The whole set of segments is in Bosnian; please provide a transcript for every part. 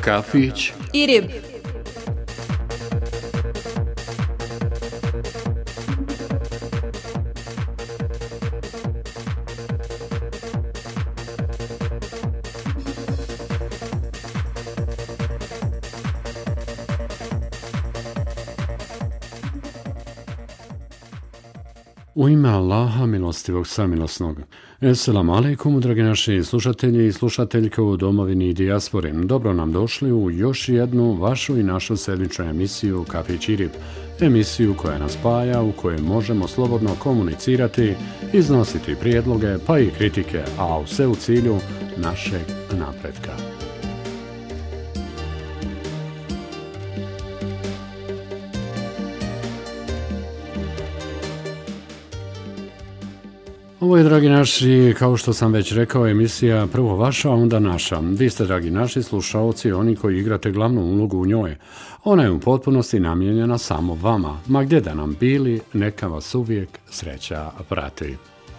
kafić i rib. U ime Allaha, milostivog samilosnog. Esselamu alaikum, dragi naši slušatelji i slušateljke u domovini i dijaspori. Dobro nam došli u još jednu vašu i našu sedmičnu emisiju Kafić i rib. Emisiju koja nas spaja, u kojoj možemo slobodno komunicirati, iznositi prijedloge pa i kritike, a sve u cilju našeg napretka. Ovo je, dragi naši, kao što sam već rekao, emisija prvo vaša, a onda naša. Vi ste, dragi naši slušaoci, oni koji igrate glavnu ulogu u njoj. Ona je u potpunosti namijenjena samo vama, ma gdje da nam bili, neka vas uvijek sreća prati.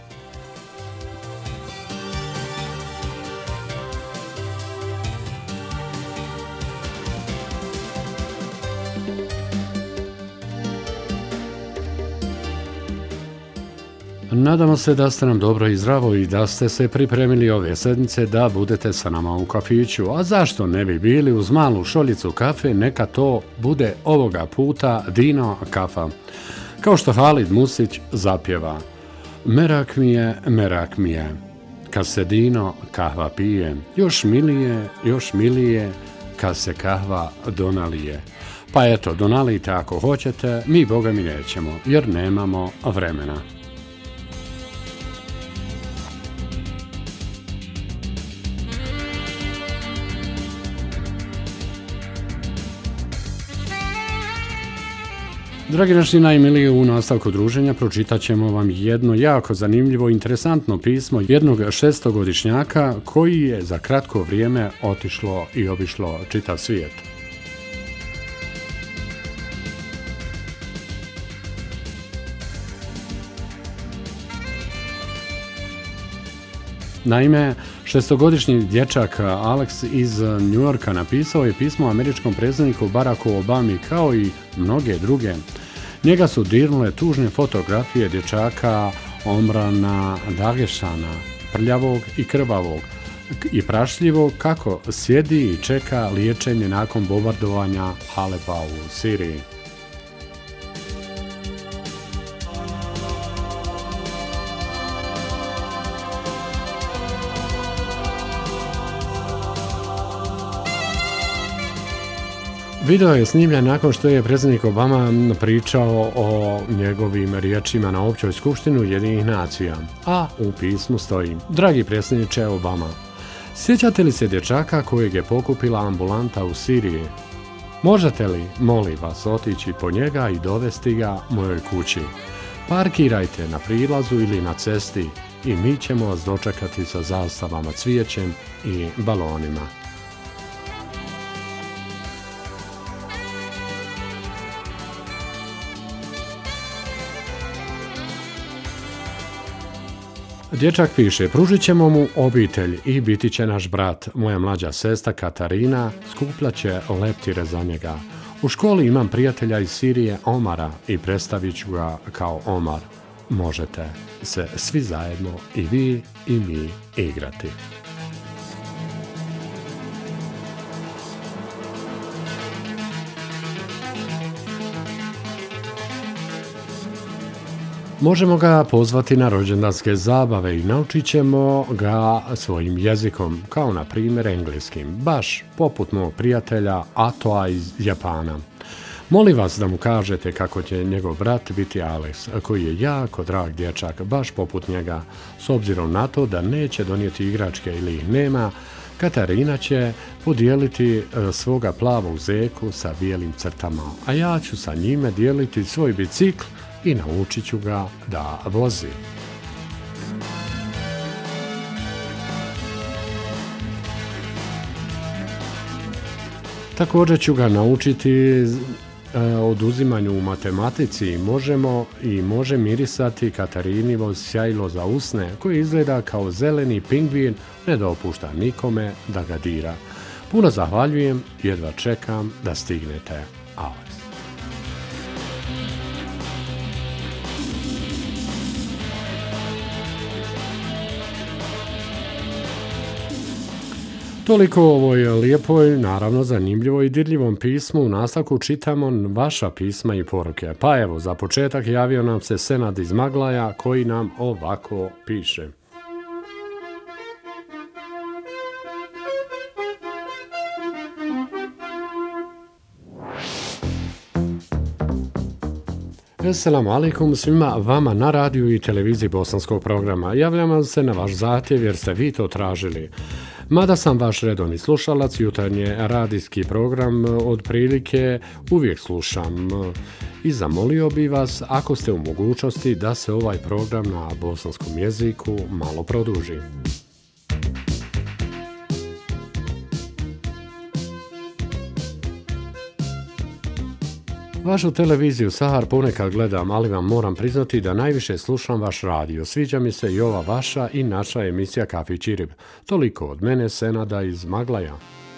Nadamo se da ste nam dobro i zdravo i da ste se pripremili ove sedmice da budete sa nama u kafiću. A zašto ne bi bili uz malu šoljicu kafe, neka to bude ovoga puta Dino kafa. Kao što Halid Musić zapjeva: merak mi je, kad se Dino kahva pije, još milije, kad se kahva donalije. Pa eto, donalite ako hoćete, mi boga mi nećemo, jer nemamo vremena. Dragi naši najmiliji, u nastavku druženja pročitat ćemo vam jedno jako zanimljivo, interesantno pismo jednog šestogodišnjaka koji je za kratko vrijeme otišlo i obišlo čitav svijet. Naime, šestogodišnji dječak Alex iz New Yorka napisao je pismo američkom predsjedniku Baracku Obami kao i mnoge druge. Njega su dirnule tužne fotografije dječaka Omrana Dagešana, prljavog i krvavog i prašljivog, kako sjedi i čeka liječenje nakon bombardovanja Halepa u Siriji. Video je snimljen nakon što je predsjednik Obama pričao o njegovim riječima na općoj skupštini Ujedinjenih nacija, a u pismu stoji: dragi predsjedniče Obama, sjećate li se dječaka kojeg je pokupila ambulanta u Siriji? Možete li, molim vas, otići po njega i dovesti ga mojoj kući? Parkirajte na prilazu ili na cesti i mi ćemo vas dočekati sa zastavama, cvijećem i balonima. Dječak piše: pružit ćemo mu obitelj i biti će naš brat. Moja mlađa sestra Katarina skupljat će leptire za njega. U školi imam prijatelja iz Sirije, Omara, i predstavit ću ga kao Omar. Možete se svi zajedno, i vi i mi, igrati. Možemo ga pozvati na rođendanske zabave i naučit ćemo ga svojim jezikom, kao na primjer engleskim, baš poput mog prijatelja Atoa iz Japana. Molim vas da mu kažete kako će njegov brat biti Alex, koji je jako drag dječak, baš poput njega. S obzirom na to da neće donijeti igračke ili ih nema, Katarina će podijeliti svoga plavog zeku sa bijelim crtama, a ja ću sa njime dijeliti svoj bicikl i naučit ću ga da vozi. Također ću ga naučiti oduzimanju u matematici. Može mirisati Katarinivo sjajlo za usne, koji izgleda kao zeleni pingvin, ne dopušta nikome da ga dira. Puno zahvaljujem, jedva čekam da stignete Alex. Toliko o ovoj lijepoj, naravno zanimljivoj i dirljivom pismu. U nastavku čitamo vaša pisma i poruke. Pa evo, za početak javio nam se Senad iz Maglaja koji nam ovako piše. Assalamu alaikum svima vama na radiju i televiziji bosanskog programa. Javljam vam se na vaš zahtjev jer ste vi to tražili. Mada sam vaš redovni slušalac, jutarnji radijski program otprilike uvijek slušam i zamolio bi vas ako ste u mogućnosti da se ovaj program na bosanskom jeziku malo produži. Vašu televiziju Sahar ponekad gledam, ali vam moram priznati da najviše slušam vaš radio. Sviđa mi se i ova vaša i naša emisija Kafić i Rib. Toliko od mene, Senada iz Maglaja.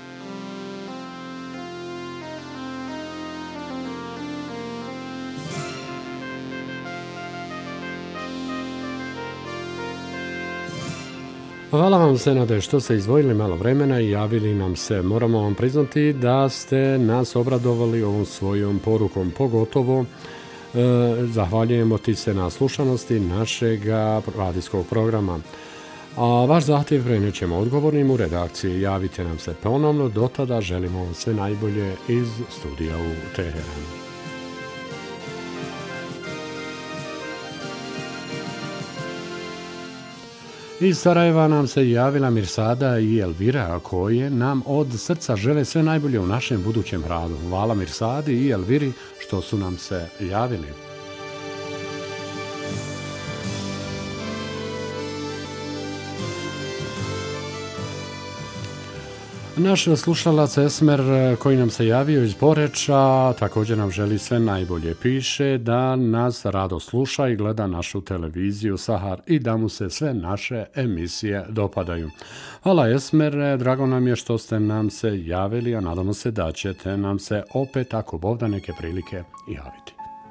Hvala vam, Senade, što ste izdvojili malo vremena i javili nam se. Moramo vam priznati da ste nas obradovali ovom svojom porukom, pogotovo zahvaljujemo ti se na slušanosti našeg radijskog programa. A vaš zahtjev prenećemo odgovornim u redakciji. Javite nam se ponovno, do tada želimo vam sve najbolje iz studija u Teheranu. Iz Sarajeva nam se javila Mirsada i Elvira koje nam od srca žele sve najbolje u našem budućem radu. Hvala Mirsadi i Elviri što su nam se javili. Naš slušalac Esmer koji nam se javio iz Poreča također nam želi sve najbolje. Piše da nas rado sluša i gleda našu televiziju Sahar i da mu se sve naše emisije dopadaju. Hvala Esmer, drago nam je što ste nam se javili, a nadamo se da ćete nam se opet ako Bog da neke prilike javiti.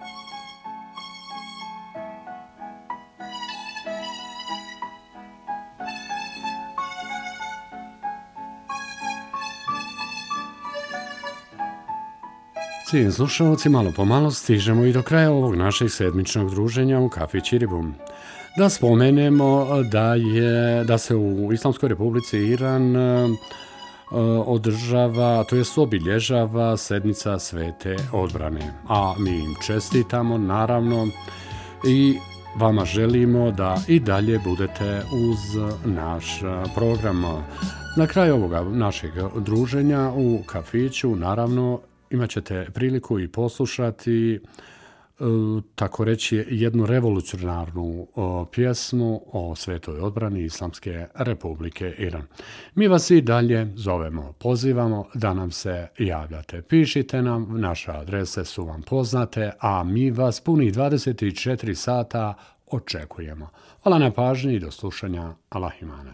Cijenjeni slušalci, malo po malo stižemo i do kraja ovog našeg sedmičnog druženja u Kafić i Ribu. Da spomenemo da se u Islamskoj Republici Iran održava, to jest obilježava sedmica Svete odbrane. A mi im čestitamo naravno i vama želimo da i dalje budete uz naš program. Na kraju ovoga našeg druženja u kafiću naravno imat ćete priliku i poslušati, tako reći, jednu revolucionarnu pjesmu o svetoj odbrani Islamske Republike Iran. Mi vas i dalje zovemo, pozivamo da nam se javljate. Pišite nam, naše adrese su vam poznate, a mi vas punih 24 sata očekujemo. Hvala na pažnji i do slušanja. Allah imane.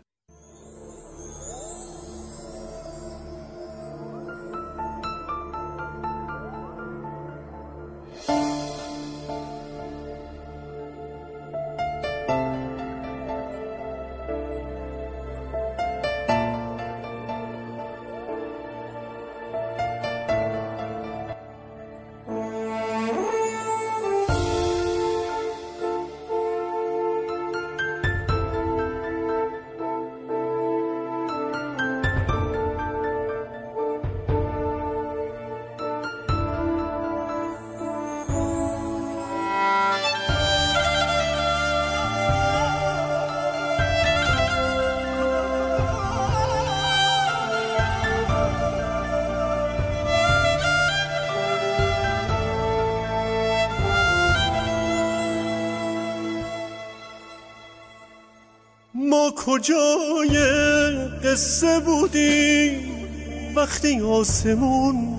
ما کجای قصه بودیم وقتی آسمون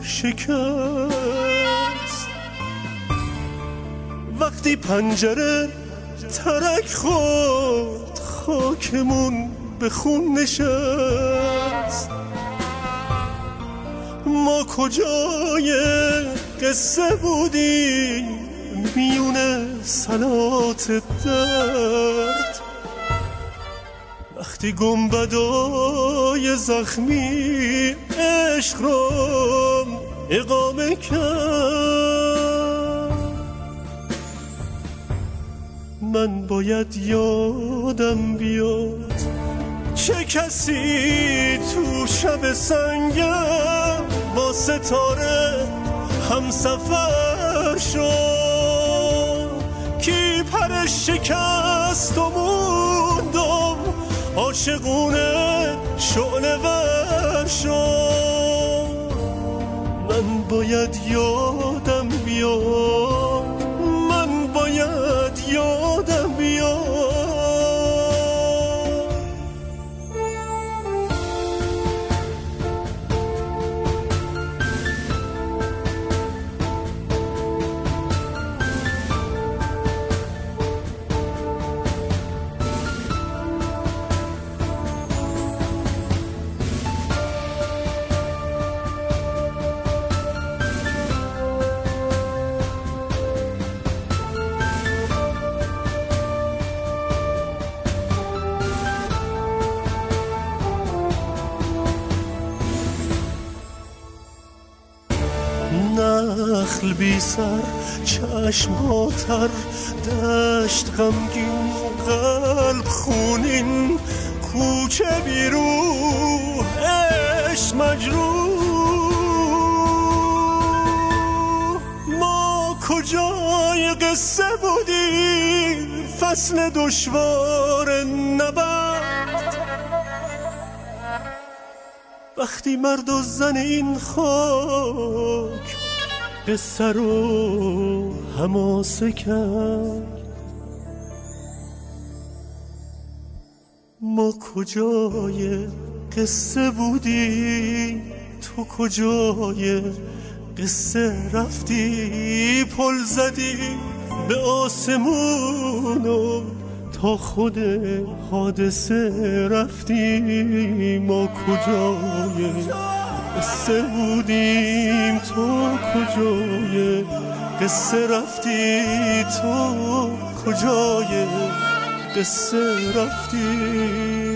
شکست، وقتی پنجره ترک خورد خاکمون به خون نشست، ما کجای قصه بودیم میونه سلات درد، وقتی گنبدای زخمی عشق رو اقامه کرد. من باید یادم بیاد چه کسی تو شب سنگم با ستاره هم سفر شد، کی پرش شکست و موندم عاشقونه شعله ور شد. من باید یادم بیاد، من باید یادم بیاد. نخل بی سر چشماتر، دشت غمگین قلب خونین، کوچه بی روح عشق مجروح. ما کجای قصه بودیم فصل دشوار نبرد، وقتی مرد و زن این خاک قصه رو حماسه کرد. ما کجای قصه بودی، تو کجای قصه رفتی، پل زدی به آسمون و تا خود حادثه رفتی. ما کجای قصه بودیم، تو کجای قصه رفتی، تو کجای قصه رفتی.